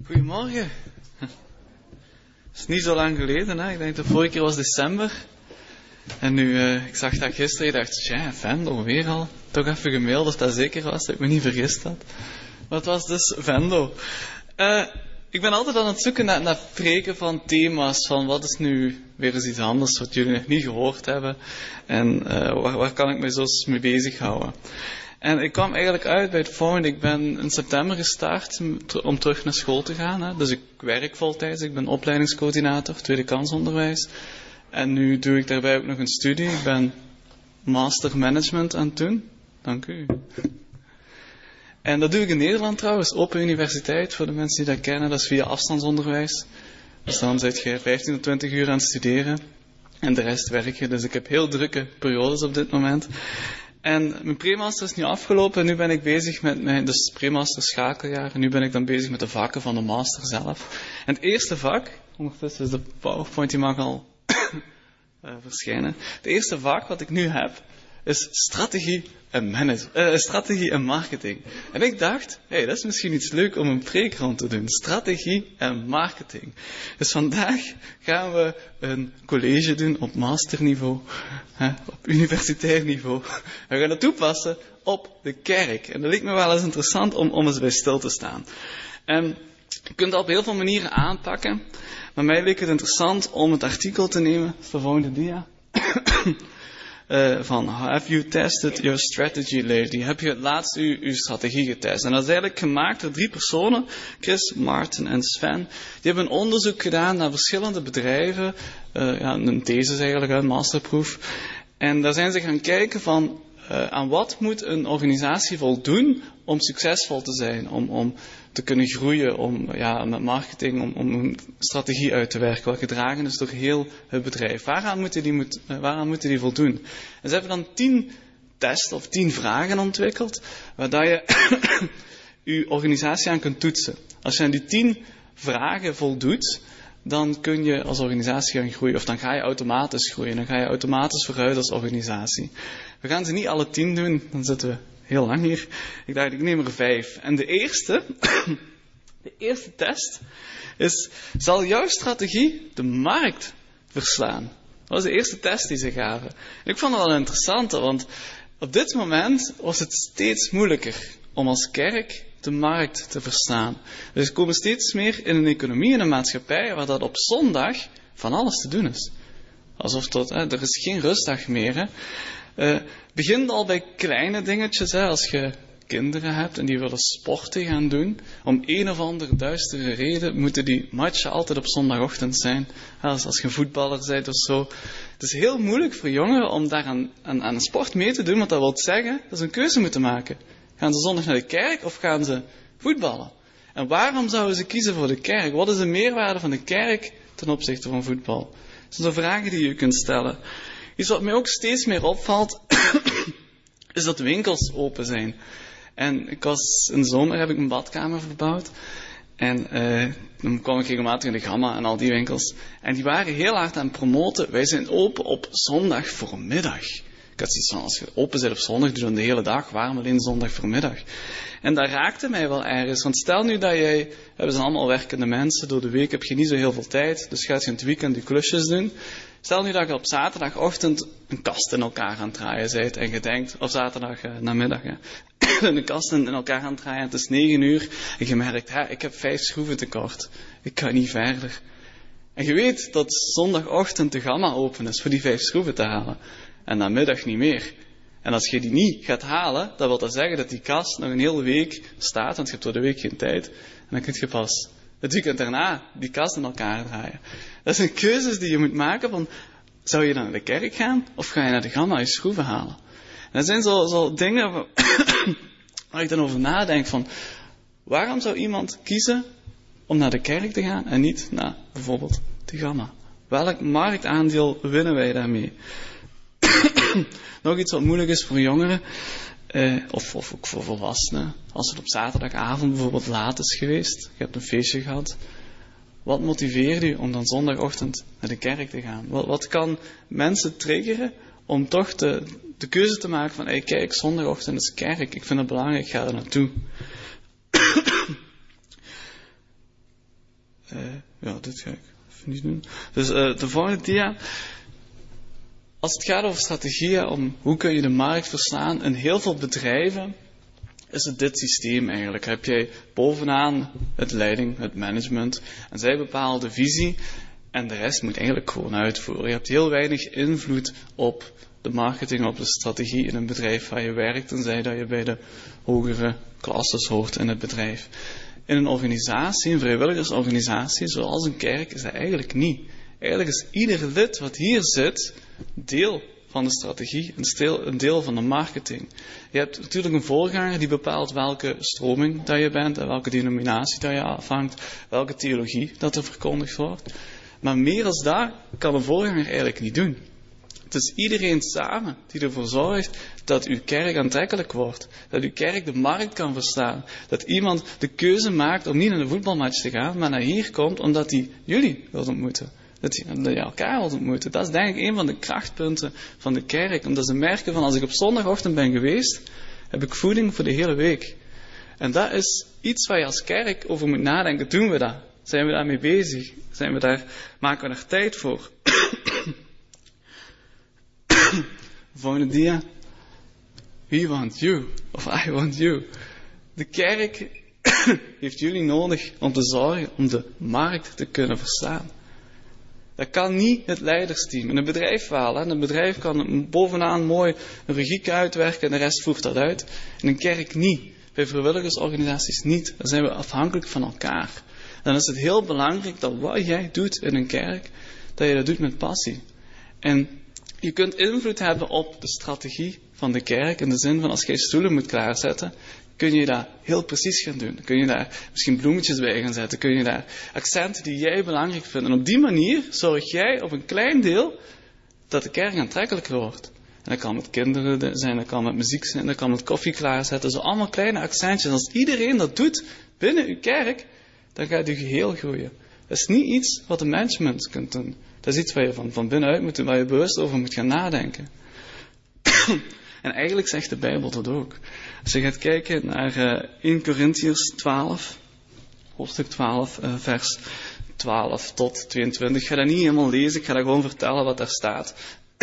Goedemorgen. Het is niet zo lang geleden, hè? Ik denk de vorige keer was december. En nu, ik zag dat gisteren, ik dacht, tja, Venlo, weer al. Toch even gemaild of dat zeker was, dat ik me niet vergist had. Maar het was dus Venlo. Ik ben altijd aan het zoeken naar preken van thema's, van wat is nu weer eens iets anders wat jullie nog niet gehoord hebben. En waar kan ik me zo mee bezighouden. En ik kwam eigenlijk uit bij het volgende. Ik ben in september gestart om terug naar school te gaan. Hè. Dus ik werk voltijds. Ik ben opleidingscoördinator, tweede kansonderwijs. En nu doe ik daarbij ook nog een studie. Ik ben master management aan het doen. Dank u. En dat doe ik in Nederland trouwens. Open universiteit, voor de mensen die dat kennen. Dat is via afstandsonderwijs. Dus dan zit je 15 tot 20 uur aan het studeren. En de rest werk je. Dus ik heb heel drukke periodes op dit moment. En mijn premaster is nu afgelopen en nu ben ik bezig met mijn, dus premaster schakeljaar, en nu ben ik dan bezig met de vakken van de master zelf. En het eerste vak, ondertussen is de PowerPoint, die mag al verschijnen. Het eerste vak wat ik nu heb, is strategie en marketing. En ik dacht, dat is misschien iets leuk om een preek rond te doen. Strategie en marketing. Dus vandaag gaan we een college doen op masterniveau, op universitair niveau. We gaan het toepassen op de kerk. En dat leek me wel eens interessant om eens bij stil te staan. En je kunt dat op heel veel manieren aanpakken. Maar mij leek het interessant om het artikel te nemen. Dat is de volgende dia. Van have you tested your strategy lately? Heb je het laatst uw strategie getest? En dat is eigenlijk gemaakt door 3 personen, Chris, Maarten en Sven. Die hebben een onderzoek gedaan naar verschillende bedrijven, een thesis eigenlijk, een masterproef. En daar zijn ze gaan kijken van aan wat moet een organisatie voldoen om succesvol te zijn, om te kunnen groeien, met marketing, om een strategie uit te werken, wat gedragen is door heel het bedrijf. Waaraan moeten die voldoen? En ze hebben dan 10 tests of 10 vragen ontwikkeld, waar je je organisatie aan kunt toetsen. Als je aan die 10 vragen voldoet, dan kun je als organisatie gaan groeien, of dan ga je automatisch groeien, dan ga je automatisch vooruit als organisatie. We gaan ze niet alle 10 doen, dan zitten we heel lang hier. Ik dacht, ik neem er 5. En de eerste test is, zal jouw strategie de markt verslaan? Dat was de eerste test die ze gaven. En ik vond het wel interessant, want op dit moment was het steeds moeilijker om als kerk de markt te verstaan. Dus we komen steeds meer in een economie, in een maatschappij, waar dat op zondag van alles te doen is. Alsof er is geen rustdag meer. Begint al bij kleine dingetjes, als je kinderen hebt en die willen sporten gaan doen. Om een of andere duistere reden moeten die matchen altijd op zondagochtend zijn. Als je een voetballer bent of zo. Het is heel moeilijk voor jongeren om daar aan een sport mee te doen, want dat wil zeggen dat ze een keuze moeten maken. Gaan ze zondag naar de kerk of gaan ze voetballen? En waarom zouden ze kiezen voor de kerk? Wat is de meerwaarde van de kerk ten opzichte van voetbal? Dat zijn de vragen die je kunt stellen. Iets wat mij ook steeds meer opvalt, is dat winkels open zijn. En in de zomer heb ik mijn badkamer verbouwd. En dan kwam ik regelmatig in de Gamma en al die winkels. En die waren heel hard aan het promoten. Wij zijn open op zondag voormiddag. Ik had zoiets van, als je open bent op zondag, doe dan de hele dag. Waarom alleen zondag voormiddag? En dat raakte mij wel ergens. Want stel nu dat we zijn allemaal werkende mensen. Door de week heb je niet zo heel veel tijd. Dus gaat je in het weekend die klusjes doen. Stel nu dat je op zaterdagochtend een kast in elkaar aan het draaien bent. En je denkt, of zaterdag namiddag, een kast in elkaar aan het draaien. Het is 9 uur. En je merkt, ik heb 5 schroeven tekort. Ik kan niet verder. En je weet dat zondagochtend de Gamma open is voor die 5 schroeven te halen. En namiddag niet meer. En als je die niet gaat halen, dan wil dat zeggen dat die kast nog een hele week staat, want je hebt door de week geen tijd. En dan kun je pas het weekend daarna die kast in elkaar draaien. Dat zijn keuzes die je moet maken van, zou je dan naar de kerk gaan, of ga je naar de Gamma je schroeven halen? En dat zijn zo dingen waar ik dan over nadenk van, waarom zou iemand kiezen om naar de kerk te gaan en niet naar bijvoorbeeld de Gamma? Welk marktaandeel winnen wij daarmee? Nog iets wat moeilijk is voor jongeren, of ook voor volwassenen. Als het op zaterdagavond bijvoorbeeld laat is geweest, je hebt een feestje gehad. Wat motiveert u om dan zondagochtend naar de kerk te gaan? Wat kan mensen triggeren om toch de keuze te maken van, kijk, zondagochtend is kerk, ik vind het belangrijk, ik ga er naartoe. Dit ga ik even niet doen. Dus de volgende dia. Als het gaat over strategieën om hoe kun je de markt verslaan, in heel veel bedrijven is het dit systeem eigenlijk. Heb jij bovenaan het leiding, het management, en zij bepalen de visie en de rest moet eigenlijk gewoon uitvoeren. Je hebt heel weinig invloed op de marketing, op de strategie in een bedrijf waar je werkt, tenzij dat je bij de hogere klasses hoort in het bedrijf. In een organisatie, een vrijwilligersorganisatie, zoals een kerk, is dat eigenlijk niet. Eigenlijk is ieder lid wat hier zit, deel van de strategie, een deel van de marketing. Je hebt natuurlijk een voorganger die bepaalt welke stroming dat je bent en welke denominatie dat je afhangt, welke theologie dat er verkondigd wordt. Maar meer als dat kan een voorganger eigenlijk niet doen. Het is iedereen samen die ervoor zorgt dat uw kerk aantrekkelijk wordt. Dat uw kerk de markt kan verstaan. Dat iemand de keuze maakt om niet naar de voetbalmatch te gaan, maar naar hier komt omdat hij jullie wil ontmoeten. Dat je elkaar wilt ontmoeten. Dat is denk ik een van de krachtpunten van de kerk. Omdat ze merken van als ik op zondagochtend ben geweest, heb ik voeding voor de hele week. En dat is iets waar je als kerk over moet nadenken. Doen we dat? Zijn we daarmee bezig? Maken we daar tijd voor? Volgende dia. We want you. Of I want you. De kerk heeft jullie nodig om te zorgen om de markt te kunnen verstaan. Dat kan niet het leidersteam. In een bedrijf wel. Hè. Een bedrijf kan bovenaan mooi een regieke uitwerken en de rest voert dat uit. In een kerk niet. Bij vrijwilligersorganisaties niet. Dan zijn we afhankelijk van elkaar. Dan is het heel belangrijk dat wat jij doet in een kerk, dat je dat doet met passie. En je kunt invloed hebben op de strategie van de kerk. In de zin van als jij stoelen moet klaarzetten, kun je dat heel precies gaan doen. Kun je daar misschien bloemetjes bij gaan zetten. Kun je daar accenten die jij belangrijk vindt. En op die manier zorg jij op een klein deel dat de kerk aantrekkelijker wordt. En dat kan met kinderen zijn, dat kan met muziek zijn, dat kan met koffie klaarzetten. Zo allemaal kleine accentjes. Als iedereen dat doet binnen uw kerk, dan gaat uw geheel groeien. Dat is niet iets wat een management kunt doen. Dat is iets waar je van binnenuit moet doen, waar je bewust over moet gaan nadenken. En eigenlijk zegt de Bijbel dat ook. Als je gaat kijken naar 1 Korintiërs 12, hoofdstuk 12, vers 12 tot 22. Ik ga dat niet helemaal lezen, ik ga dat gewoon vertellen wat daar staat.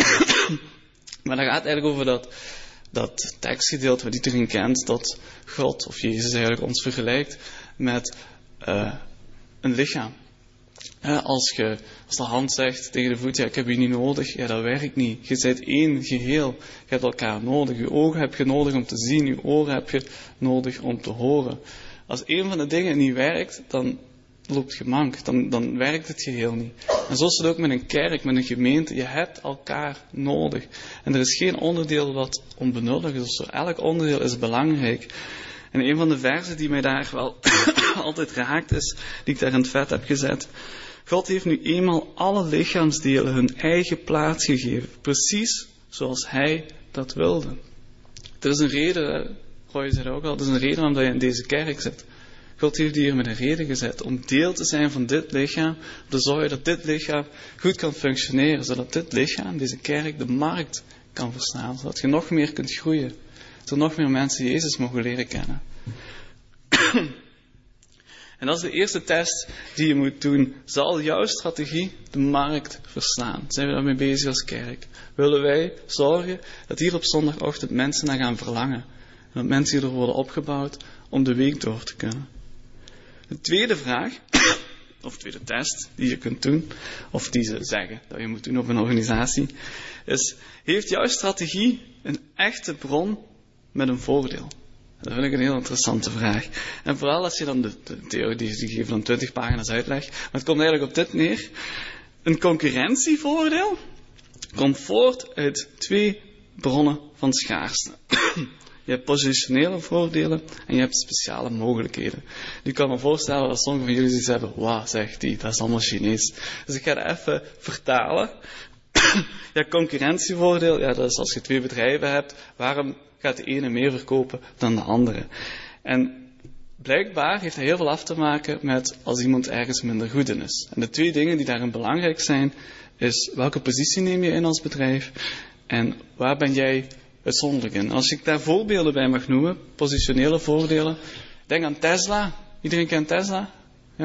Maar dat gaat eigenlijk over dat tekstgedeelte wat iedereen kent, dat God of Jezus eigenlijk ons vergelijkt met een lichaam. Als de hand zegt tegen de voet, ja, ik heb je niet nodig, ja, dat werkt niet. Je bent één geheel, je hebt elkaar nodig. Je ogen heb je nodig om te zien, je oren heb je nodig om te horen. Als een van de dingen niet werkt, dan loopt je mank, dan werkt het geheel niet. En zo is het ook met een kerk, met een gemeente, je hebt elkaar nodig. En er is geen onderdeel wat onbenullig is, dus elk onderdeel is belangrijk. En een van de versen die mij daar wel altijd raakt is, die ik daar in het vet heb gezet. God heeft nu eenmaal alle lichaamsdelen hun eigen plaats gegeven. Precies zoals Hij dat wilde. Er is een reden, Roy zei ook al, er is een reden waarom je in deze kerk zit. God heeft je hier met een reden gezet om deel te zijn van dit lichaam. Om te zorgen dat dit lichaam goed kan functioneren. Zodat dit lichaam, deze kerk, de markt kan verstaan. Zodat je nog meer kunt groeien. Zodat nog meer mensen Jezus mogen leren kennen. En dat is de eerste test die je moet doen. Zal jouw strategie de markt verslaan? Zijn we daarmee bezig als kerk? Willen wij zorgen dat hier op zondagochtend mensen naar gaan verlangen? En dat mensen hier worden opgebouwd om de week door te kunnen? De tweede vraag, of tweede test die je kunt doen, of die ze zeggen dat je moet doen op een organisatie, is: heeft jouw strategie een echte bron met een voordeel? Dat vind ik een heel interessante vraag. En vooral als je dan de theorie, die geven dan 20 pagina's uitleg, maar het komt eigenlijk op dit neer. Een concurrentievoordeel komt voort uit 2 bronnen van schaarste. Je hebt positionele voordelen en je hebt speciale mogelijkheden. Nu kan ik me voorstellen dat sommigen van jullie zoiets hebben: wauw, zegt die, dat is allemaal Chinees. Dus ik ga dat even vertalen. Ja, concurrentievoordeel, ja, dat is als je 2 bedrijven hebt, waarom gaat de ene meer verkopen dan de andere? En blijkbaar heeft dat heel veel af te maken met als iemand ergens minder goed in is. En de 2 dingen die daarin belangrijk zijn, is welke positie neem je in als bedrijf en waar ben jij uitzonderlijk in. Als ik daar voorbeelden bij mag noemen, positionele voordelen, denk aan Tesla. Iedereen kent Tesla? Ja?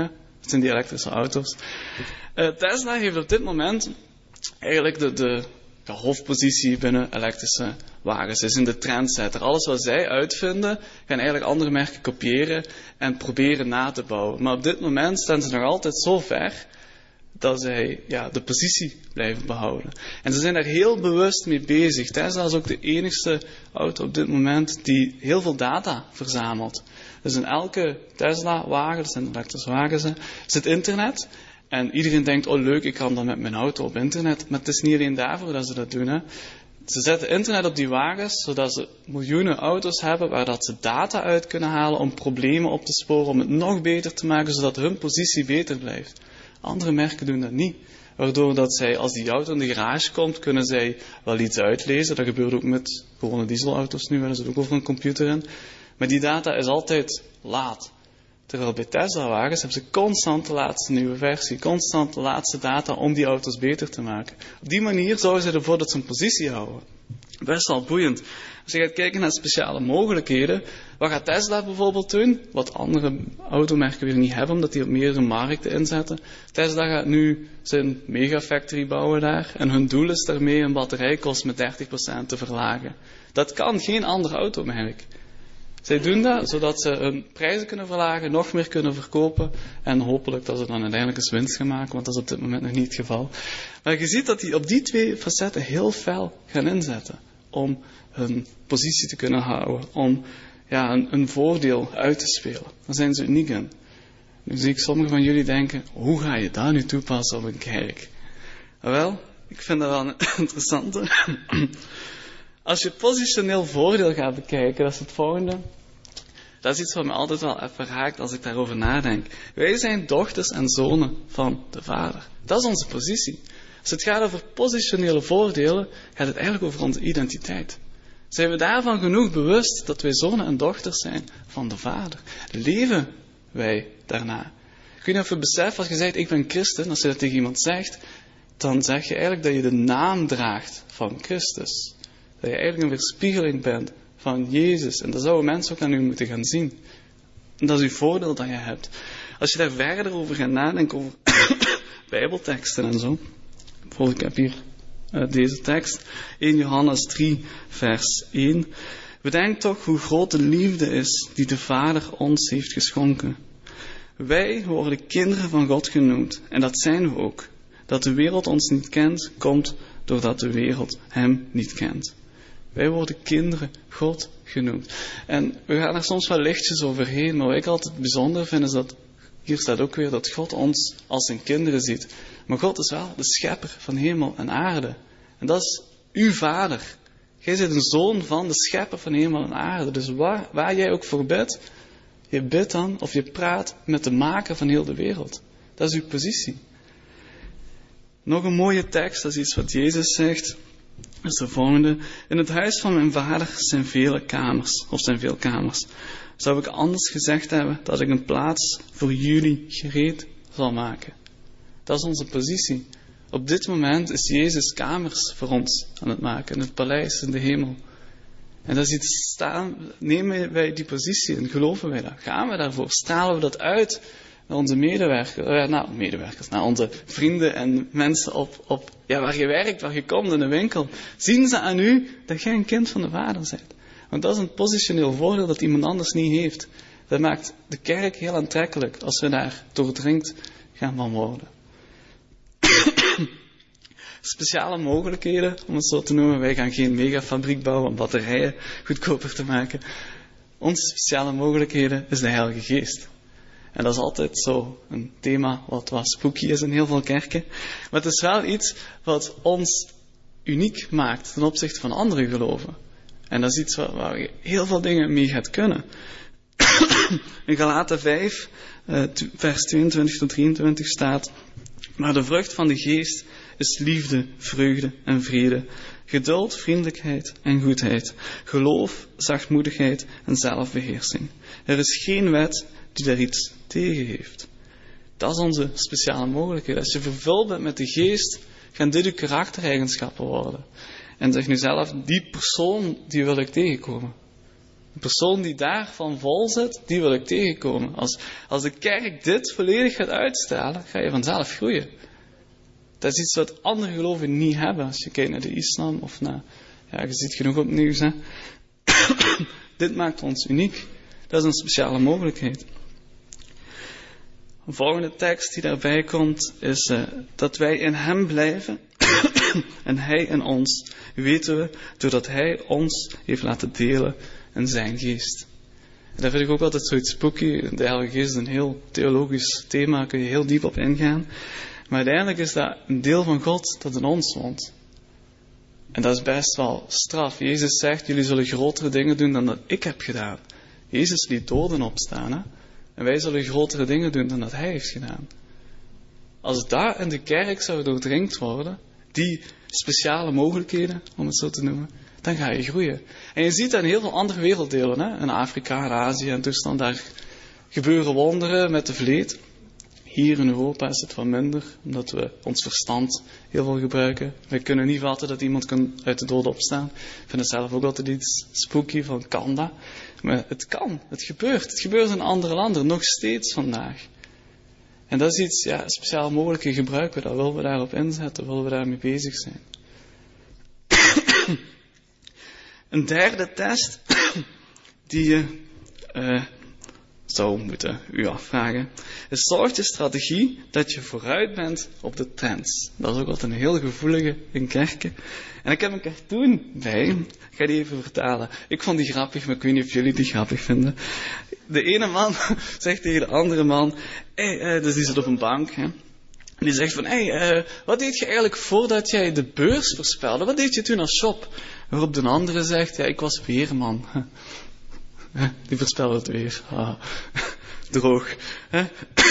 Het zijn die elektrische auto's. Tesla heeft op dit moment eigenlijk de hoofdpositie binnen elektrische wagens. Ze zijn de trendsetter. Alles wat zij uitvinden, gaan eigenlijk andere merken kopiëren en proberen na te bouwen. Maar op dit moment staan ze nog altijd zo ver dat zij de positie blijven behouden. En ze zijn daar heel bewust mee bezig. Tesla is ook de enigste auto op dit moment die heel veel data verzamelt. Dus in elke Tesla-wagen, dat zijn elektrische wagens, zit internet. En iedereen denkt, oh leuk, ik kan dan met mijn auto op internet. Maar het is niet alleen daarvoor dat ze dat doen. Hè. Ze zetten internet op die wagens, zodat ze miljoenen auto's hebben waar dat ze data uit kunnen halen om problemen op te sporen, om het nog beter te maken, zodat hun positie beter blijft. Andere merken doen dat niet. Waardoor dat zij, als die auto in de garage komt, kunnen zij wel iets uitlezen. Dat gebeurt ook met gewone dieselauto's nu, daar zit ook over een computer in. Maar die data is altijd laat. Terwijl bij Tesla-wagens hebben ze constant de laatste nieuwe versie, constant de laatste data om die auto's beter te maken. Op die manier zorgen ze ervoor dat ze een positie houden. Best wel boeiend. Als je gaat kijken naar speciale mogelijkheden, wat gaat Tesla bijvoorbeeld doen? Wat andere automerken weer niet hebben, omdat die op meerdere markten inzetten. Tesla gaat nu zijn megafactory bouwen daar. En hun doel is daarmee een batterijkost met 30% te verlagen. Dat kan geen ander automerk. Zij doen dat zodat ze hun prijzen kunnen verlagen, nog meer kunnen verkopen en hopelijk dat ze dan uiteindelijk eens winst gaan maken, want dat is op dit moment nog niet het geval. Maar je ziet dat die op die twee facetten heel fel gaan inzetten om hun positie te kunnen houden, om een voordeel uit te spelen. Daar zijn ze uniek in. Nu zie ik sommigen van jullie denken, hoe ga je dat nu toepassen op een kerk? Wel, ik vind dat wel een interessante. Als je positioneel voordeel gaat bekijken, dat is het volgende. Dat is iets wat me altijd wel even raakt als ik daarover nadenk. Wij zijn dochters en zonen van de Vader. Dat is onze positie. Als het gaat over positionele voordelen, gaat het eigenlijk over onze identiteit. Zijn we daarvan genoeg bewust dat wij zonen en dochters zijn van de Vader? Leven wij daarna? Ik weet niet of je beseft, als je zegt, ik ben christen, als je dat tegen iemand zegt, dan zeg je eigenlijk dat je de naam draagt van Christus. Dat je eigenlijk een weerspiegeling bent van Jezus. En dat zouden mensen ook aan u moeten gaan zien. En dat is uw voordeel dat je hebt. Als je daar verder over gaat nadenken, over bijbelteksten en zo. Bijvoorbeeld, ik heb hier deze tekst. 1 Johannes 3, vers 1. Bedenk toch hoe groot de liefde is die de Vader ons heeft geschonken. Wij worden kinderen van God genoemd. En dat zijn we ook. Dat de wereld ons niet kent, komt doordat de wereld hem niet kent. Wij worden kinderen God genoemd. En we gaan er soms wel lichtjes overheen, maar wat ik altijd bijzonder vind is dat, hier staat ook weer, dat God ons als zijn kinderen ziet. Maar God is wel de schepper van hemel en aarde. En dat is uw Vader. Jij bent een zoon van de schepper van hemel en aarde. Dus waar jij ook voor bidt, je bidt dan of je praat met de maker van heel de wereld. Dat is uw positie. Nog een mooie tekst, dat is iets wat Jezus zegt. Dat is de volgende. In het huis van mijn Vader zijn veel kamers. Zou ik anders gezegd hebben dat ik een plaats voor jullie gereed zal maken. Dat is onze positie. Op dit moment is Jezus kamers voor ons aan het maken. In het paleis, in de hemel. En dat is iets staan. Nemen wij die positie en geloven wij dat? Gaan we daarvoor? Stralen we dat uit naar onze medewerkers, naar onze vrienden en mensen op waar je werkt, waar je komt in de winkel. Zien ze aan u dat jij een kind van de Vader bent. Want dat is een positioneel voordeel dat iemand anders niet heeft. Dat maakt de kerk heel aantrekkelijk als we daar doordringd gaan van worden. Speciale mogelijkheden, om het zo te noemen. Wij gaan geen megafabriek bouwen om batterijen goedkoper te maken. Onze speciale mogelijkheden is de Heilige Geest. En dat is altijd zo een thema wat spooky is in heel veel kerken. Maar het is wel iets wat ons uniek maakt ten opzichte van andere geloven. En dat is iets waar je heel veel dingen mee gaat kunnen. In Galaten 5, vers 22 tot 23 staat: maar de vrucht van de geest is liefde, vreugde en vrede, geduld, vriendelijkheid en goedheid, geloof, zachtmoedigheid en zelfbeheersing. Er is geen wet die daar iets tegen heeft. Dat is onze speciale mogelijkheid. Als je vervuld bent met de geest, gaan dit uw karaktereigenschappen worden. En zeg nu zelf, die persoon, die wil ik tegenkomen. Een persoon die daarvan vol zit, die wil ik tegenkomen. Als de kerk dit volledig gaat uitstralen, ga je vanzelf groeien. Dat is iets wat andere geloven niet hebben. Als je kijkt naar de islam of naar... Ja, je ziet genoeg op het nieuws, hè. Dit maakt ons uniek. Dat is een speciale mogelijkheid. Een volgende tekst die daarbij komt is dat wij in hem blijven en hij in ons. Weten we doordat hij ons heeft laten delen in zijn geest. En dat vind ik ook altijd zoiets spooky. De Heilige Geest is een heel theologisch thema, daar kun je heel diep op ingaan. Maar uiteindelijk is dat een deel van God dat in ons woont. En dat is best wel straf. Jezus zegt, jullie zullen grotere dingen doen dan dat ik heb gedaan. Jezus liet doden opstaan, hè? En wij zullen grotere dingen doen dan dat hij heeft gedaan. Als dat in de kerk zou doordringd worden, die speciale mogelijkheden, om het zo te noemen, dan ga je groeien. En je ziet dat in heel veel andere werelddelen, hè? In Afrika, in Azië en toestand, daar gebeuren wonderen met de vleet. Hier in Europa is het wat minder, omdat we ons verstand heel veel gebruiken. We kunnen niet vatten dat iemand kan uit de dood opstaan. Ik vind het zelf ook altijd iets spooky van kan dat. Maar het kan, het gebeurt. Het gebeurt in andere landen, nog steeds vandaag. En dat is iets, ja, speciaal mogelijke gebruiken we dat. Willen we daarop inzetten, willen we daarmee bezig zijn. Een derde test die je zou moeten u afvragen, is: zorgt je strategie dat je vooruit bent op de trends? Dat is ook altijd een heel gevoelige in kerken. En ik heb een cartoon bij. Ik ga die even vertalen. Ik vond die grappig, maar ik weet niet of jullie die grappig vinden. De ene man zegt tegen de andere man, dus die zit op een bank, hè. En die zegt van, wat deed je eigenlijk voordat jij de beurs voorspelde? Wat deed je toen als shop? Waarop de andere zegt, ja, ik was weerman. Die voorspelde het weer. Ah, droog. Hè?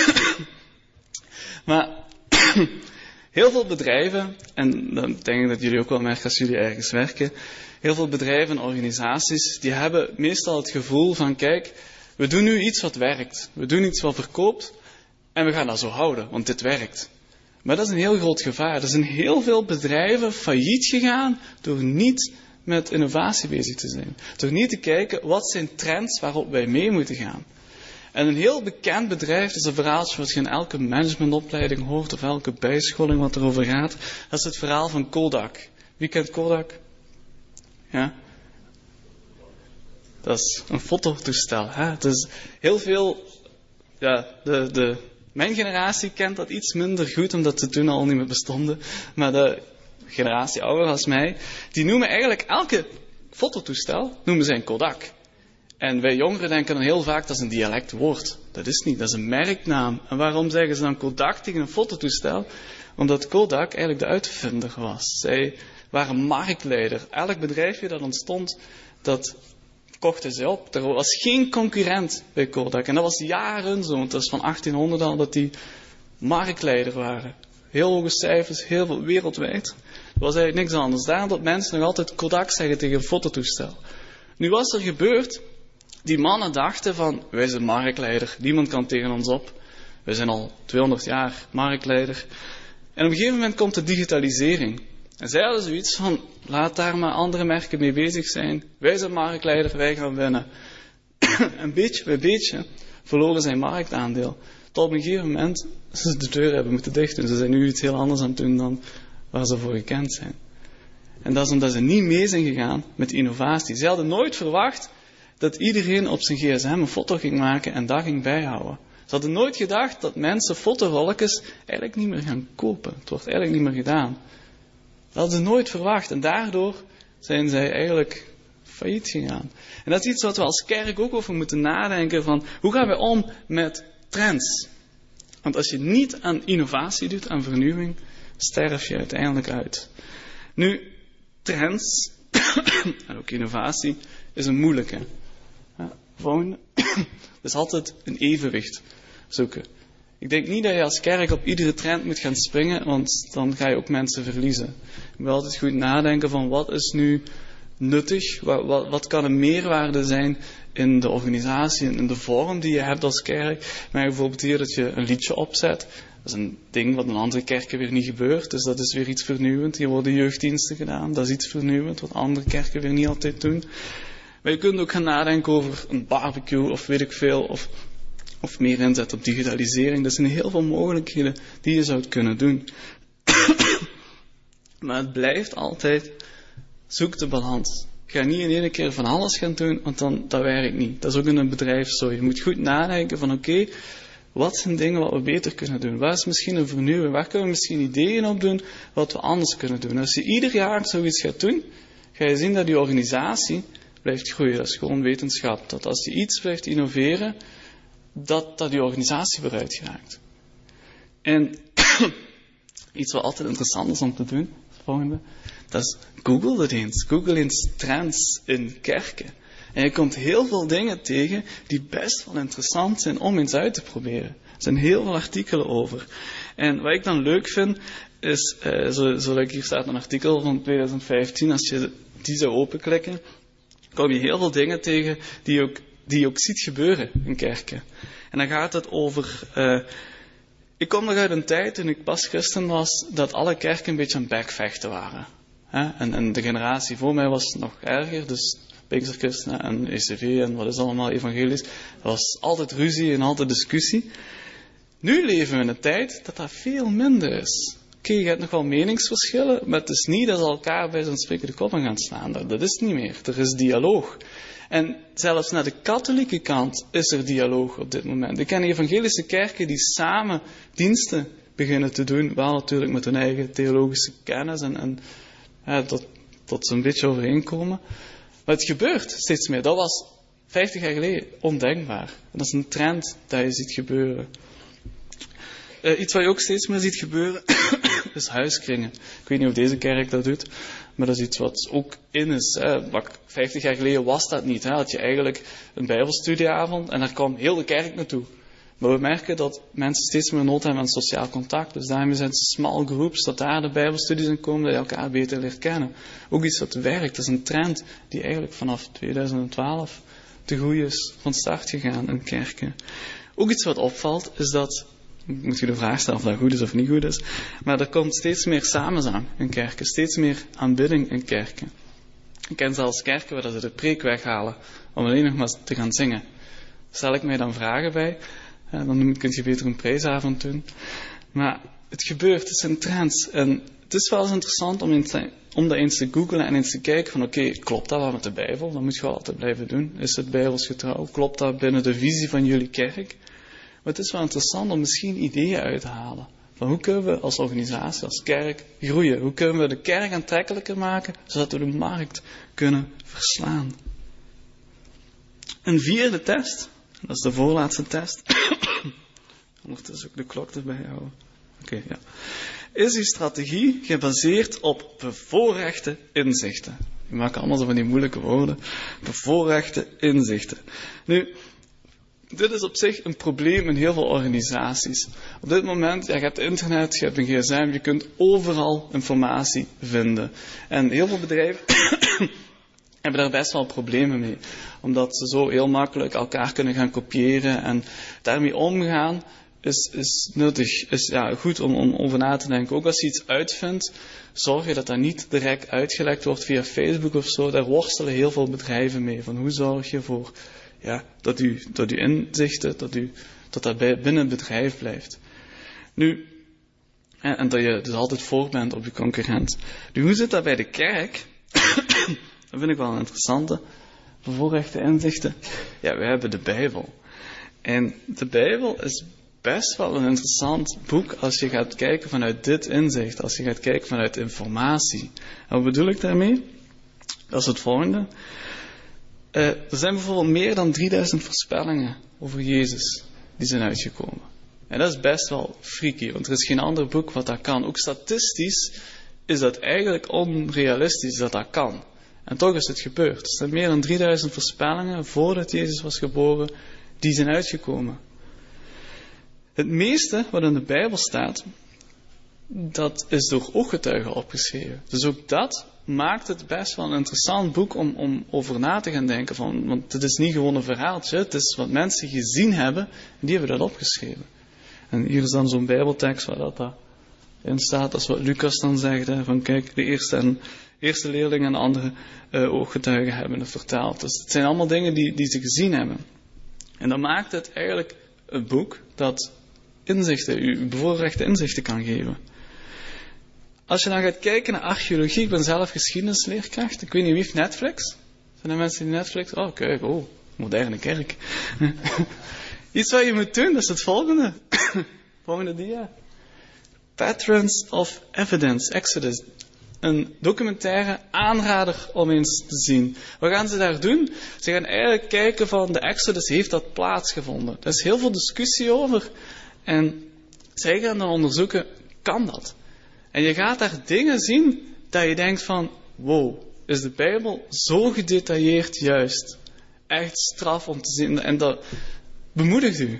Maar heel veel bedrijven, en dan denk ik dat jullie ook wel merken als jullie ergens werken, heel veel bedrijven en organisaties, die hebben meestal het gevoel van, kijk, we doen nu iets wat werkt. We doen iets wat verkoopt en we gaan dat zo houden, want dit werkt. Maar dat is een heel groot gevaar. Er zijn heel veel bedrijven failliet gegaan door niet met innovatie bezig te zijn. Door niet te kijken, wat zijn trends waarop wij mee moeten gaan. En een heel bekend bedrijf, dat is een verhaaltje wat je in elke managementopleiding hoort, of elke bijscholing wat erover gaat, dat is het verhaal van Kodak. Wie kent Kodak? Ja? Dat is een fototoestel. Hè? Het is heel veel, ja, mijn generatie kent dat iets minder goed, omdat ze toen al niet meer bestonden. Maar de generatie ouder als mij, die noemen eigenlijk elke fototoestel, noemen zij een Kodak. En wij jongeren denken dan heel vaak, dat is een dialectwoord. Dat is niet, dat is een merknaam. En waarom zeggen ze dan Kodak tegen een fototoestel? Omdat Kodak eigenlijk de uitvinder was. Zij waren marktleider. Elk bedrijfje dat ontstond, dat kochten ze op. Er was geen concurrent bij Kodak. En dat was jaren zo, want dat is van 1800 al dat die marktleider waren. Heel hoge cijfers, heel veel wereldwijd. Dat was eigenlijk niks anders. Daarom dat mensen nog altijd Kodak zeggen tegen een fototoestel. Nu was er gebeurd, die mannen dachten van, wij zijn marktleider, niemand kan tegen ons op. Wij zijn al 200 jaar marktleider. En op een gegeven moment komt de digitalisering. En zij hadden zoiets van, laat daar maar andere merken mee bezig zijn. Wij zijn marktleider, wij gaan winnen. En beetje bij beetje verloren zijn marktaandeel. Tot op een gegeven moment ze de deur hebben moeten dichten. Ze zijn nu iets heel anders aan het doen dan waar ze voor gekend zijn. En dat is omdat ze niet mee zijn gegaan met innovatie. Ze hadden nooit verwacht dat iedereen op zijn gsm een foto ging maken en dat ging bijhouden. Ze hadden nooit gedacht dat mensen fotorolletjes eigenlijk niet meer gaan kopen. Het wordt eigenlijk niet meer gedaan. Dat hadden ze nooit verwacht. En daardoor zijn zij eigenlijk failliet gegaan. En dat is iets wat we als kerk ook over moeten nadenken van, hoe gaan we om met trends? Want als je niet aan innovatie doet, aan vernieuwing, sterf je uiteindelijk uit. Nu, trends en ook innovatie is een moeilijke. Volgende. Dus altijd een evenwicht zoeken. Ik denk niet dat je als kerk op iedere trend moet gaan springen, want dan ga je ook mensen verliezen. Je moet altijd goed nadenken van wat is nu nuttig, wat kan een meerwaarde zijn in de organisatie en in de vorm die je hebt als kerk. Maar bijvoorbeeld hier dat je een liedje opzet. Dat is een ding wat in andere kerken weer niet gebeurt, dus dat is weer iets vernieuwend. Hier worden jeugddiensten gedaan, dat is iets vernieuwend, wat andere kerken weer niet altijd doen. Maar je kunt ook gaan nadenken over een barbecue of weet ik veel, of meer inzet op digitalisering. Er zijn heel veel mogelijkheden die je zou kunnen doen. Maar het blijft altijd, zoek de balans. Ga niet in één keer van alles gaan doen, want dat werkt niet. Dat is ook in een bedrijf zo. Je moet goed nadenken van oké, wat zijn dingen wat we beter kunnen doen? Waar is misschien een vernieuwing? Waar kunnen we misschien ideeën op doen wat we anders kunnen doen? Als je ieder jaar zoiets gaat doen, ga je zien dat die organisatie blijft groeien. Dat is gewoon wetenschap. Dat als je iets blijft innoveren, dat die organisatie vooruit geraakt. En iets wat altijd interessant is om te doen, het volgende, dat is Google het eens. Google eens trends in kerken. En je komt heel veel dingen tegen die best wel interessant zijn om eens uit te proberen. Er zijn heel veel artikelen over. En wat ik dan leuk vind, is, hier staat een artikel van 2015, als je die zou openklikken, kom je heel veel dingen tegen die je ook ziet gebeuren in kerken. En dan gaat het over, ik kom nog uit een tijd, toen ik pas christen was, dat alle kerken een beetje aan het bekvechten waren. En de generatie voor mij was nog erger, dus Pinksterchristenen en ECV en wat is allemaal evangelisch. Er was altijd ruzie en altijd discussie. Nu leven we in een tijd dat veel minder is. Oké, je hebt nog wel meningsverschillen, maar het is niet dat ze elkaar bij zo'n spreken de kop aan gaan slaan. Dat is niet meer. Er is dialoog. En zelfs naar de katholieke kant is er dialoog op dit moment. Ik ken evangelische kerken die samen diensten beginnen te doen, wel natuurlijk met hun eigen theologische kennis en tot ze een beetje overeenkomen. Maar het gebeurt steeds meer. Dat was 50 jaar geleden ondenkbaar. En dat is een trend dat je ziet gebeuren. Iets wat je ook steeds meer ziet gebeuren, is huiskringen. Ik weet niet of deze kerk dat doet, maar dat is iets wat ook in is. 50 jaar geleden was dat niet. Had je eigenlijk een bijbelstudieavond en daar kwam heel de kerk naartoe. Maar we merken dat mensen steeds meer nood hebben aan sociaal contact. Dus daarmee zijn het small groups, dat daar de bijbelstudies in komen, dat je elkaar beter leert kennen. Ook iets wat werkt. Dat is een trend die eigenlijk vanaf 2012 te groei is van start gegaan in kerken. Ook iets wat opvalt, is dat, ik moet je de vraag stellen of dat goed is of niet goed is, maar er komt steeds meer samenzang in kerken, steeds meer aanbidding in kerken. Ik ken zelfs kerken waar ze de preek weghalen om alleen nog maar te gaan zingen. Stel ik mij dan vragen bij, dan kun je beter een prijsavond doen. Maar het gebeurt, het zijn trends. En het is wel eens interessant om dat eens te googlen en eens te kijken van oké, klopt dat wel met de Bijbel? Dat moet je wel altijd blijven doen. Is het bijbelsgetrouw? Klopt dat binnen de visie van jullie kerk? Maar het is wel interessant om misschien ideeën uit te halen. Van hoe kunnen we als organisatie, als kerk groeien? Hoe kunnen we de kerk aantrekkelijker maken, zodat we de markt kunnen verslaan? Een vierde test, dat is de voorlaatste test. Ondertussen ook de klok erbij houden. Oké, ja. Is uw strategie gebaseerd op bevoorrechte inzichten? We maken allemaal zo van die moeilijke woorden. Bevoorrechte inzichten. Nu, dit is op zich een probleem in heel veel organisaties. Op dit moment, je hebt internet, je hebt een gsm, je kunt overal informatie vinden. En heel veel bedrijven hebben daar best wel problemen mee. Omdat ze zo heel makkelijk elkaar kunnen gaan kopiëren. En daarmee omgaan is nuttig, is goed om over na te denken. Ook als je iets uitvindt, zorg je dat dat niet direct uitgelekt wordt via Facebook of zo. Daar worstelen heel veel bedrijven mee. Van hoe zorg je voor dat uw inzichten, dat binnen het bedrijf blijft. Nu, en dat je dus altijd voor bent op je concurrent. Nu, hoe zit dat bij de kerk? Dat vind ik wel een interessante. Bevoorrechte inzichten. Ja, we hebben de Bijbel. En de Bijbel is best wel een interessant boek als je gaat kijken vanuit dit inzicht. Als je gaat kijken vanuit informatie. En wat bedoel ik daarmee? Dat is het volgende. Er zijn bijvoorbeeld meer dan 3000 voorspellingen over Jezus die zijn uitgekomen. En dat is best wel freaky, want er is geen ander boek wat dat kan. Ook statistisch is dat eigenlijk onrealistisch dat dat kan. En toch is het gebeurd. Er zijn meer dan 3000 voorspellingen voordat Jezus was geboren, die zijn uitgekomen. Het meeste wat in de Bijbel staat, dat is door ooggetuigen opgeschreven. Dus ook dat maakt het best wel een interessant boek om over na te gaan denken. Want het is niet gewoon een verhaaltje, het is wat mensen gezien hebben en die hebben dat opgeschreven. En hier is dan zo'n Bijbeltekst waar dat in staat. Dat is wat Lucas dan zegt, hè, van kijk, de eerste leerling en de andere ooggetuigen hebben het vertaald. Dus het zijn allemaal dingen die ze gezien hebben. En dan maakt het eigenlijk een boek dat inzichten, uw bevoorrechte inzichten kan geven. Als je dan gaat kijken naar archeologie, ik ben zelf geschiedenisleerkracht, ik weet niet wie heeft Netflix? Zijn er mensen die Netflix? Oh, kijk, moderne kerk. Iets wat je moet doen, dat is het volgende. Volgende dia. Patterns of Evidence, Exodus. Een documentaire aanrader om eens te zien. Wat gaan ze daar doen? Ze gaan eigenlijk kijken van de Exodus, heeft dat plaatsgevonden? Er is heel veel discussie over. En zij gaan dan onderzoeken, kan dat? En je gaat daar dingen zien dat je denkt van, wow, is de Bijbel zo gedetailleerd juist? Echt straf om te zien. En dat bemoedigt u.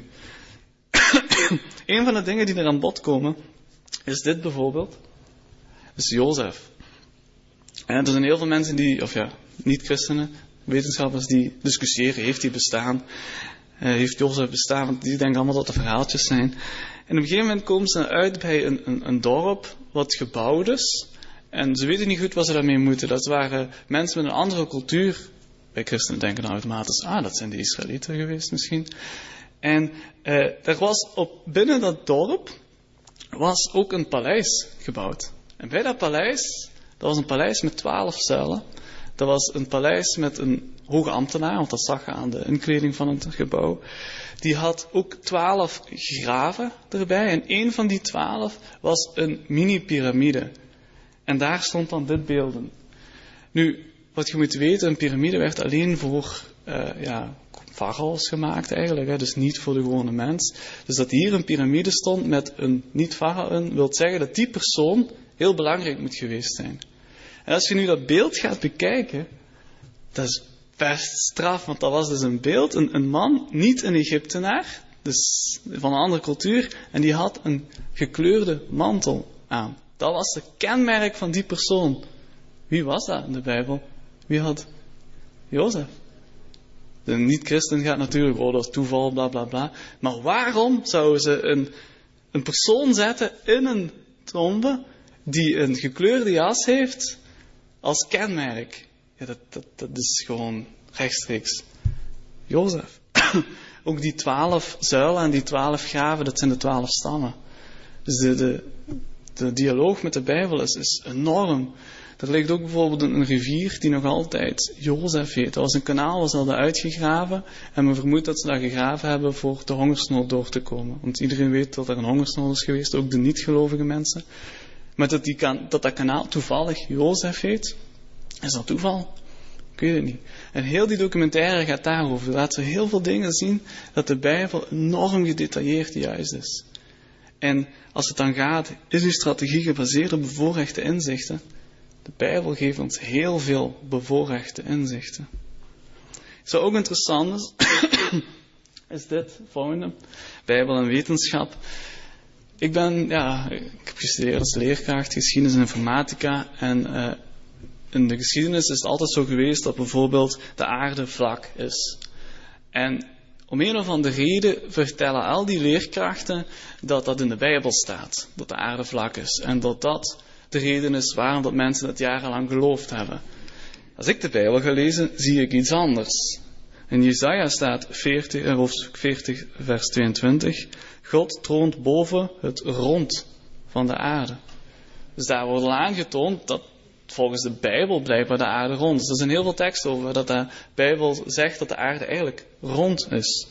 Een van de dingen die er aan bod komen, is dit bijvoorbeeld. Is Jozef. En er zijn heel veel mensen die, niet-christenen, wetenschappers die discussiëren, heeft hij bestaan? Heeft Jozef bestaan? Want die denken allemaal dat het verhaaltjes zijn. En op een gegeven moment komen ze uit bij een dorp wat gebouwd is. En ze weten niet goed wat ze daarmee moeten. Dat waren mensen met een andere cultuur. Bij christenen denken dan automatisch, dat zijn de Israëlieten geweest misschien. En er was binnen dat dorp was ook een paleis gebouwd. En bij dat paleis, dat was een paleis met 12 zuilen. Dat was een paleis met een hoge ambtenaar, want dat zag je aan de inkleding van het gebouw. Die had ook 12 graven erbij. En één van die 12 was een mini-pyramide. En daar stond dan dit beelden. Nu, wat je moet weten, een piramide werd alleen voor farao's gemaakt eigenlijk. Hè, dus niet voor de gewone mens. Dus dat hier een piramide stond met een niet-farao in, wil zeggen dat die persoon heel belangrijk moet geweest zijn. En als je nu dat beeld gaat bekijken, dat is best straf, want dat was dus een beeld, een man, niet een Egyptenaar, dus van een andere cultuur, en die had een gekleurde mantel aan. Dat was het kenmerk van die persoon. Wie was dat in de Bijbel? Wie had Jozef? De niet-christen gaat natuurlijk, dat is toeval, bla bla bla. Maar waarom zouden ze een persoon zetten in een tombe die een gekleurde jas heeft als kenmerk? Ja, dat is gewoon rechtstreeks Jozef. Ook die 12 zuilen en die 12 graven, dat zijn de 12 stammen. Dus de dialoog met de Bijbel is enorm. Er ligt ook bijvoorbeeld een rivier die nog altijd Jozef heet. Dat was een kanaal, was al uitgegraven. En men vermoedt dat ze dat gegraven hebben voor de hongersnood door te komen. Want iedereen weet dat er een hongersnood is geweest, ook de niet-gelovige mensen. Maar dat kanaal toevallig Jozef heet, is dat toeval? Ik weet het niet. En heel die documentaire gaat daarover. Laten we heel veel dingen zien dat de Bijbel enorm gedetailleerd juist is. En als het dan gaat, is uw strategie gebaseerd op bevoorrechte inzichten? De Bijbel geeft ons heel veel bevoorrechte inzichten. Zo ook interessant is dit volgende. Bijbel en wetenschap. Ik heb gestudeerd als leerkracht, geschiedenis en informatica. En in de geschiedenis is het altijd zo geweest dat bijvoorbeeld de aarde vlak is. En om een of andere reden vertellen al die leerkrachten dat dat in de Bijbel staat. Dat de aarde vlak is. En dat de reden is waarom dat mensen het jarenlang geloofd hebben. Als ik de Bijbel ga lezen, zie ik iets anders. In Jesaja staat hoofdstuk 40, vers 22. God troont boven het rond van de aarde. Dus daar wordt al aangetoond dat volgens de Bijbel blijkbaar de aarde rond is. Er zijn heel veel teksten over dat de Bijbel zegt dat de aarde eigenlijk rond is.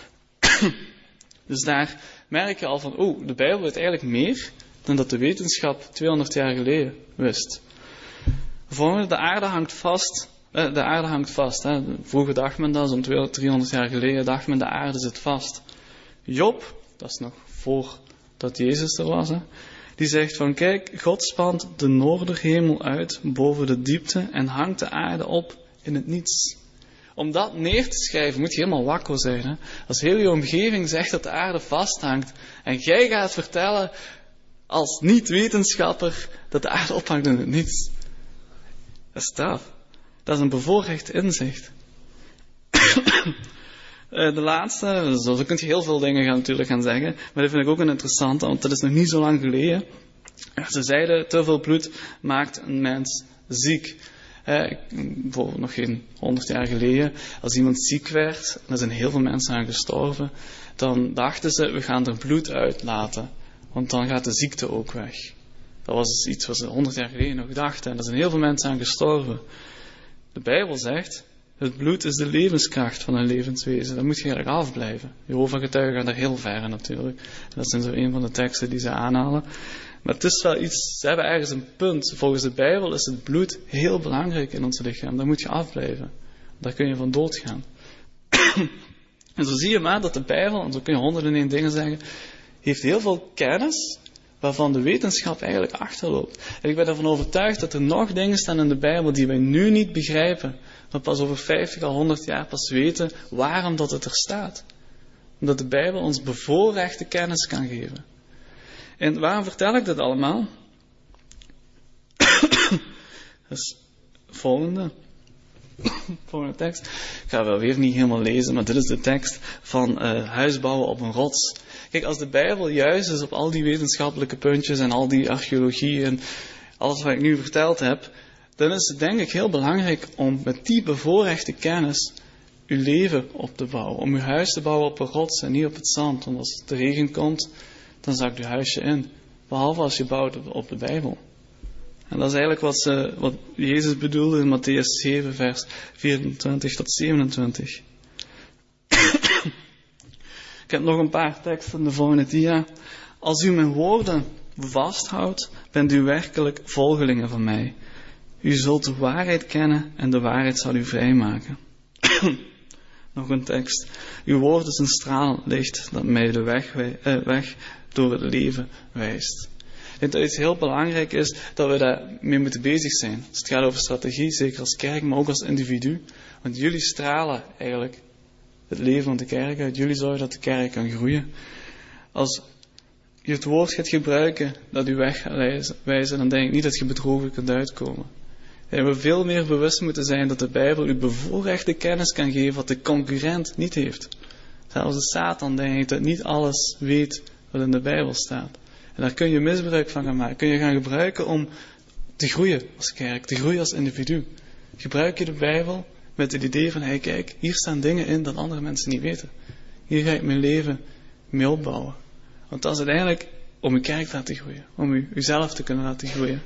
Dus daar merk je al van, de Bijbel weet eigenlijk meer dan dat de wetenschap 200 jaar geleden wist. Volgende, de aarde hangt vast. Hè. Vroeger dacht men dat, zo'n 200, 300 jaar geleden dacht men de aarde zit vast. Job, dat is nog voordat Jezus er was, hè, die zegt van kijk, God spant de noorderhemel uit boven de diepte en hangt de aarde op in het niets. Om dat neer te schrijven moet je helemaal wakker zijn. Hè. Als heel je omgeving zegt dat de aarde vasthangt en jij gaat vertellen als niet-wetenschapper dat de aarde ophangt in het niets. Dat is straf. Dat is een bevoorrecht inzicht. De laatste, zo kun je heel veel dingen natuurlijk gaan zeggen, maar dat vind ik ook een interessante, want dat is nog niet zo lang geleden. Ze zeiden, te veel bloed maakt een mens ziek. Bijvoorbeeld nog geen 100 jaar geleden, als iemand ziek werd, en er zijn heel veel mensen aan gestorven, dan dachten ze, we gaan er bloed uitlaten, want dan gaat de ziekte ook weg. Dat was iets wat ze 100 jaar geleden nog dachten, en er zijn heel veel mensen aan gestorven. De Bijbel zegt, het bloed is de levenskracht van een levenswezen. Daar moet je eigenlijk afblijven. Jehovah-getuigen gaan daar heel ver in natuurlijk. En dat zijn zo een van de teksten die ze aanhalen. Maar het is wel iets, ze hebben ergens een punt. Volgens de Bijbel is het bloed heel belangrijk in ons lichaam. Daar moet je afblijven. Daar kun je van doodgaan. En zo zie je maar dat de Bijbel, en zo kun je 101 dingen zeggen, heeft heel veel kennis waarvan de wetenschap eigenlijk achterloopt. En ik ben ervan overtuigd dat er nog dingen staan in de Bijbel die wij nu niet begrijpen, maar pas over 50 à 100 jaar pas weten waarom dat het er staat. Omdat de Bijbel ons bevoorrechte kennis kan geven. En waarom vertel ik dit allemaal? Dat is volgende tekst. Ik ga wel weer niet helemaal lezen, maar dit is de tekst van huisbouwen op een rots. Kijk, als de Bijbel juist is op al die wetenschappelijke puntjes en al die archeologie en alles wat ik nu verteld heb, dan is het denk ik heel belangrijk om met die bevoorrechte kennis uw leven op te bouwen. Om uw huis te bouwen op een rots en niet op het zand. Want als de regen komt, dan zakt uw huisje in. Behalve als je bouwt op de Bijbel. En dat is eigenlijk wat Jezus bedoelde in Mattheüs 7, vers 24 tot 27. Ik heb nog een paar teksten in de volgende dia. Als u mijn woorden vasthoudt, bent u werkelijk volgelingen van mij. U zult de waarheid kennen en de waarheid zal u vrijmaken. Nog een tekst. Uw woord is een stralend licht dat mij de weg door het leven wijst. Ik denk dat iets heel belangrijk is dat we daarmee moeten bezig zijn. Als het gaat over strategie, zeker als kerk, maar ook als individu. Want jullie stralen eigenlijk het leven van de kerk uit. Jullie zorgen dat de kerk kan groeien. Als je het woord gaat gebruiken dat u weg gaat wijzen, dan denk ik niet dat je bedrogen kunt uitkomen. En we veel meer bewust moeten zijn dat de Bijbel u bevoorrechte kennis kan geven wat de concurrent niet heeft. Zelfs de Satan denkt dat niet alles weet wat in de Bijbel staat. En daar kun je misbruik van gaan maken. Kun je gaan gebruiken om te groeien als kerk, te groeien als individu. Gebruik je de Bijbel met het idee van, hey kijk, hier staan dingen in dat andere mensen niet weten. Hier ga ik mijn leven mee opbouwen. Want dat is uiteindelijk om uw kerk te laten groeien. Om uzelf te kunnen laten groeien.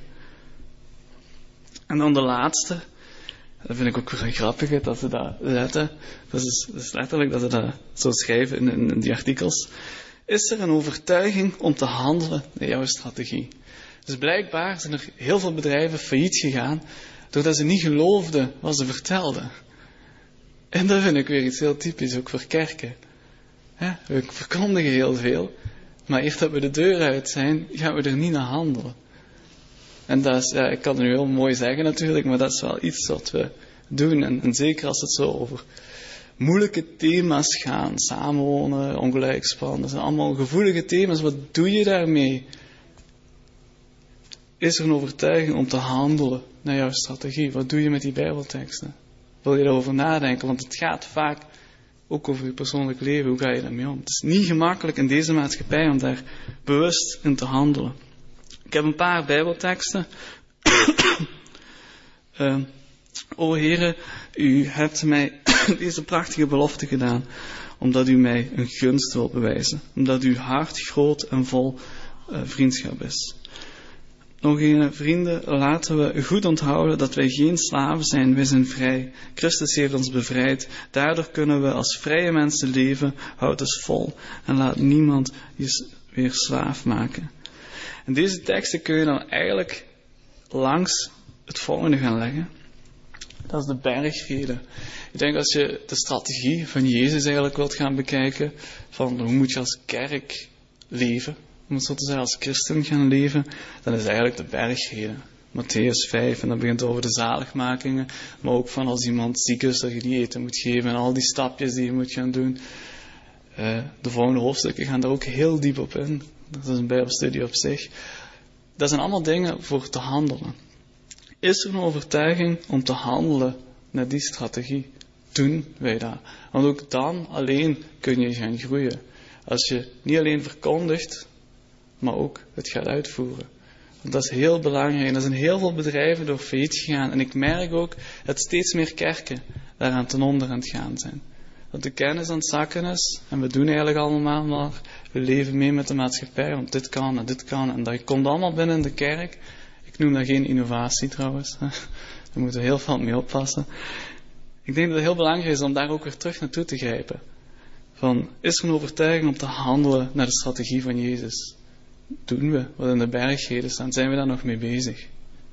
En dan de laatste. Dat vind ik ook weer grappig dat ze dat zetten. Dat is letterlijk dat ze dat zo schrijven in die artikels. Is er een overtuiging om te handelen naar jouw strategie? Dus blijkbaar zijn er heel veel bedrijven failliet gegaan doordat ze niet geloofden wat ze vertelden. En dat vind ik weer iets heel typisch, ook voor kerken. Ja, we verkondigen heel veel, maar eerst dat we de deur uit zijn, gaan we er niet naar handelen. En dat is, ja, ik kan het nu heel mooi zeggen natuurlijk, maar dat is wel iets wat we doen. En zeker als het zo over moeilijke thema's gaan, samenwonen, ongelijkspan, dat zijn allemaal gevoelige thema's. Wat doe je daarmee? Is er een overtuiging om te handelen naar jouw strategie? Wat doe je met die Bijbelteksten? Wil je daarover nadenken? Want het gaat vaak ook over je persoonlijk leven. Hoe ga je daarmee om? Het is niet gemakkelijk in deze maatschappij om daar bewust in te handelen. Ik heb een paar Bijbelteksten. O Heere, u hebt mij deze prachtige belofte gedaan, omdat u mij een gunst wilt bewijzen. Omdat uw hart groot en vol vriendschap is. Nog een, vrienden, laten we goed onthouden dat wij geen slaven zijn, wij zijn vrij. Christus heeft ons bevrijd. Daardoor kunnen we als vrije mensen leven. Houd dus vol en laat niemand je weer slaaf maken. En deze teksten kun je dan eigenlijk langs het volgende gaan leggen. Dat is de bergreden. Ik denk als je de strategie van Jezus eigenlijk wilt gaan bekijken, van hoe moet je als kerk leven, om het zo te zeggen, als christen gaan leven, dan is eigenlijk de bergreden. Mattheüs 5, en dat begint over de zaligmakingen, maar ook van als iemand ziek is, dat je die eten moet geven, en al die stapjes die je moet gaan doen. De volgende hoofdstukken gaan daar ook heel diep op in. Dat is een bijbelstudie op zich. Dat zijn allemaal dingen voor te handelen. Is er een overtuiging om te handelen naar die strategie? Doen wij dat? Want ook dan alleen kun je gaan groeien. Als je niet alleen verkondigt, maar ook het gaat uitvoeren. Dat is heel belangrijk. Er zijn heel veel bedrijven door failliet gegaan. En ik merk ook dat steeds meer kerken daaraan ten onder aan het gaan zijn. Dat de kennis aan het zakken is. En we doen eigenlijk allemaal maar. We leven mee met de maatschappij. Want dit kan en dit kan. En dat komt allemaal binnen in de kerk. Ik noem dat geen innovatie trouwens. Daar moeten we heel veel mee oppassen. Ik denk dat het heel belangrijk is om daar ook weer terug naartoe te grijpen. Is er een overtuiging om te handelen naar de strategie van Jezus? Doen we wat in de bergreden staat? Zijn we daar nog mee bezig?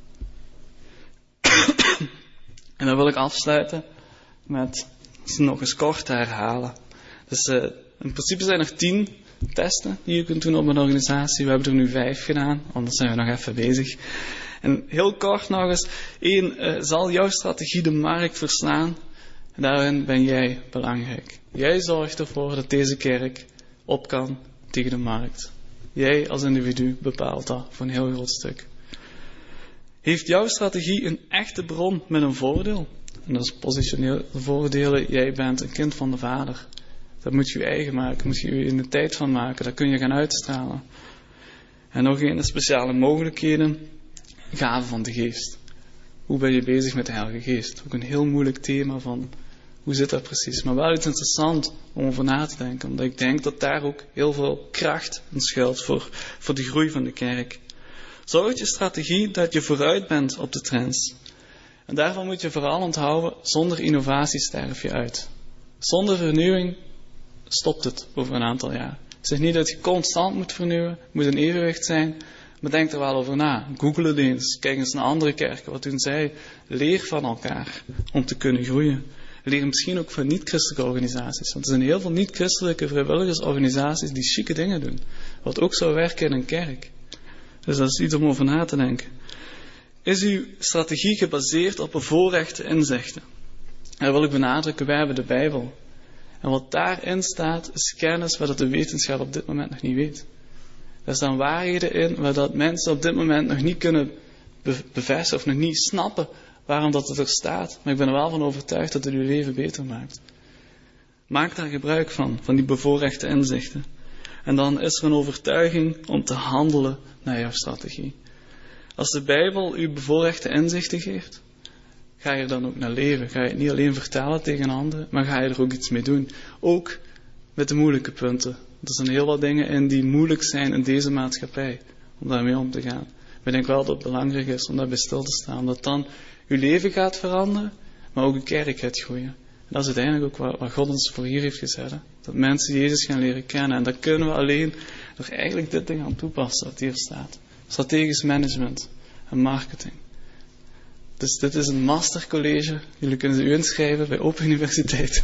En dan wil ik afsluiten met nog eens kort te herhalen. Dus in principe zijn er 10 testen die je kunt doen op een organisatie. We hebben er nu 5 gedaan, anders zijn we nog even bezig. En heel kort nog eens. 1. Zal jouw strategie de markt verslaan? En daarin ben jij belangrijk. Jij zorgt ervoor dat deze kerk op kan tegen de markt. Jij als individu bepaalt dat voor een heel groot stuk. Heeft jouw strategie een echte bron met een voordeel? En dat is positioneel voordelen. Jij bent een kind van de Vader. Dat moet je eigen maken. Moet je in de tijd van maken. Dat kun je gaan uitstralen. En nog een speciale mogelijkheden. Gaven van de geest. Hoe ben je bezig met de Heilige Geest? Ook een heel moeilijk thema van hoe zit dat precies? Maar wel iets interessant om over na te denken. Omdat ik denk dat daar ook heel veel kracht in schuilt voor de groei van de kerk. Zorg je strategie dat je vooruit bent op de trends. En daarvan moet je vooral onthouden, zonder innovatie sterf je uit. Zonder vernieuwing stopt het over een aantal jaar. Ik zeg niet dat je constant moet vernieuwen, het moet een evenwicht zijn, maar denk er wel over na. Google het eens, kijk eens naar andere kerken, wat doen zij? Leer van elkaar om te kunnen groeien. Leer misschien ook van niet-christelijke organisaties, want er zijn heel veel niet-christelijke vrijwilligersorganisaties die chique dingen doen, wat ook zou werken in een kerk. Dus dat is iets om over na te denken. Is uw strategie gebaseerd op bevoorrechte inzichten? En dat wil ik benadrukken, wij hebben de Bijbel. En wat daarin staat, is kennis waar de wetenschap op dit moment nog niet weet. Er staan waarheden in waar dat mensen op dit moment nog niet kunnen bevestigen of nog niet snappen waarom dat het er staat. Maar ik ben er wel van overtuigd dat het uw leven beter maakt. Maak daar gebruik van die bevoorrechte inzichten. En dan is er een overtuiging om te handelen naar jouw strategie. Als de Bijbel u bevoorrechte inzichten geeft, ga je er dan ook naar leven. Ga je het niet alleen vertellen tegen anderen, maar ga je er ook iets mee doen. Ook met de moeilijke punten. Er zijn heel wat dingen in die moeilijk zijn in deze maatschappij, om daarmee om te gaan. Maar ik denk wel dat het belangrijk is om daarbij stil te staan. Dat dan uw leven gaat veranderen, maar ook uw kerk gaat groeien. En dat is uiteindelijk ook wat God ons voor hier heeft gezet. Hè? Dat mensen Jezus gaan leren kennen. En dat kunnen we alleen door eigenlijk dit ding aan toepassen wat hier staat. Strategisch management en marketing. Dus dit is een mastercollege. Jullie kunnen ze u inschrijven bij Open Universiteit.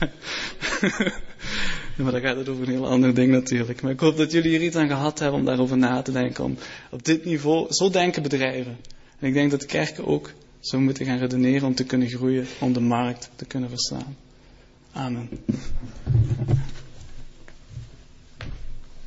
Maar dan gaat het over een heel ander ding natuurlijk. Maar ik hoop dat jullie hier iets aan gehad hebben om daarover na te denken. Om op dit niveau, zo denken bedrijven. En ik denk dat de kerken ook zo moeten gaan redeneren om te kunnen groeien. Om de markt te kunnen verslaan. Amen.